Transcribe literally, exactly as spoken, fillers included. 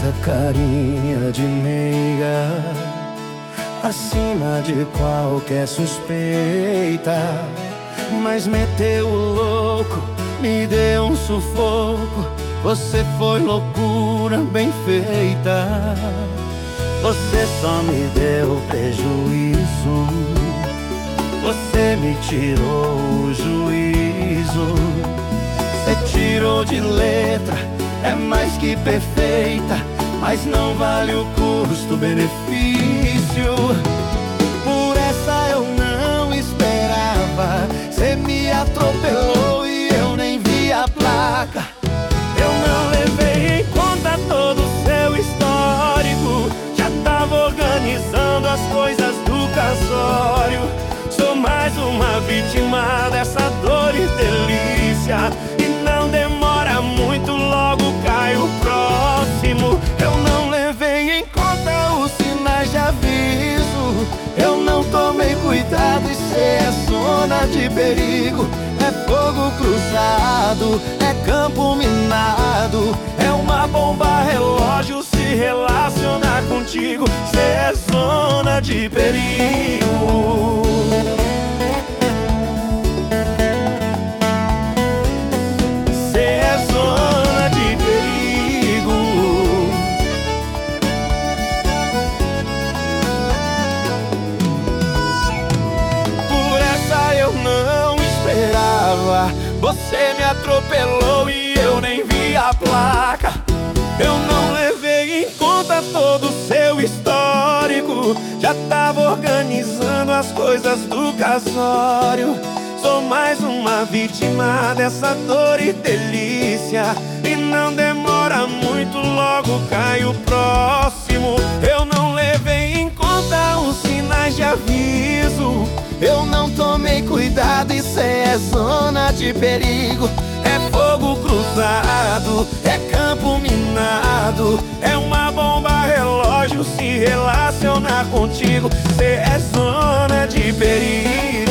essa carinha de meiga, acima de qualquer suspeita. Mas meteu o louco, me deu um sufoco. Você foi loucura bem feita. Você só me deu prejuízo, você me tirou o juízo. Você tirou de letra, é mais que perfeita, mas não vale o custo-benefício. Por essa eu não esperava. Cê me atropelou e eu nem vi a placa. Eu não levei em conta todo o seu histórico. Já tava organizando as coisas do casório. Sou mais uma vítima dessa dor e delícia. E não demora muito, logo cai o próximo. Eu não levei em conta os sinais de aviso. Eu não tomei cuidado e cê é zona de perigo. É fogo cruzado, é campo minado. É uma bomba relógio se relacionar contigo. Cê é zona de perigo. Cê é zona de perigo. Por essa eu não esperava. Você me atropelou e eu nem vi a placa. Eu não levei em conta todo o seu histórico. Já tava organizando as coisas do casório. Sou mais uma vítima dessa dor e delícia. E não demora muito, logo cai o próximo. Eu não levei em conta os sinais de aviso. Eu não tomei cuidado e cê é zona de perigo. É fogo cruzado, é campo minado. É uma bomba relógio se relacionar contigo. Cê é zona de perigo.